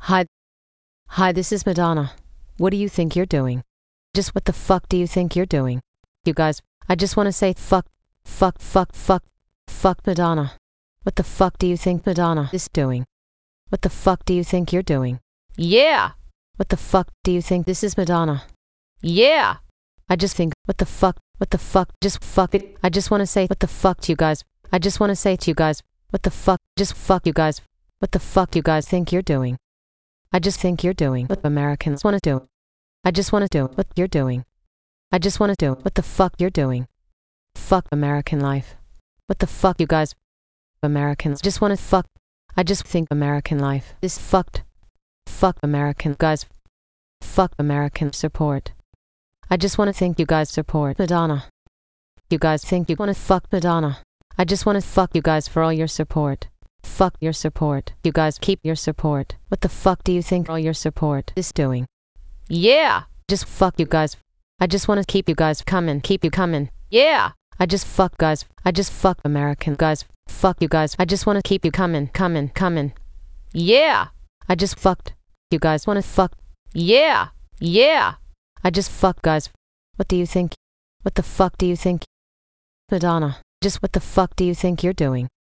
Hi. Hi, this is Madonna. What do you think you're doing? Just what the fuck do you think you're doing? You guys, I just want to say fuck Madonna. What the fuck do you think Madonna is doing? What the fuck do you think you're doing? Yeah! What the fuck do you think this is Madonna? Yeah! I just think, what the fuck, just fuck it. I just want to say, what the fuck to you guys? I just want to say to you guys, what the fuck, just fuck you guys. What the fuck you guys think you're doing? I just think you're doing what Americans want to do. I just want to do what you're doing. I just want to do what the fuck you're doing. Fuck American life. What the fuck you guys Americans just want to fuck. I just think American life is fucked. Fuck American guys. Fuck American support. I just want to think you guys support Madonna. You guys think you want to fuck Madonna. I just want to fuck you guys for all your support. Fuck your support. You guys keep your support. What the fuck do you think all your support is doing? Yeah! Just fuck you guys. I just want to keep you guys coming. Keep you coming. Yeah! I just fuck guys. I just fuck American guys. Fuck you guys. I just want to keep you coming. Yeah! I just fucked. You guys want to fuck? Yeah! Yeah! I just fuck guys. What do you think? What the fuck do you think? Madonna. Just what the fuck do you think you're doing?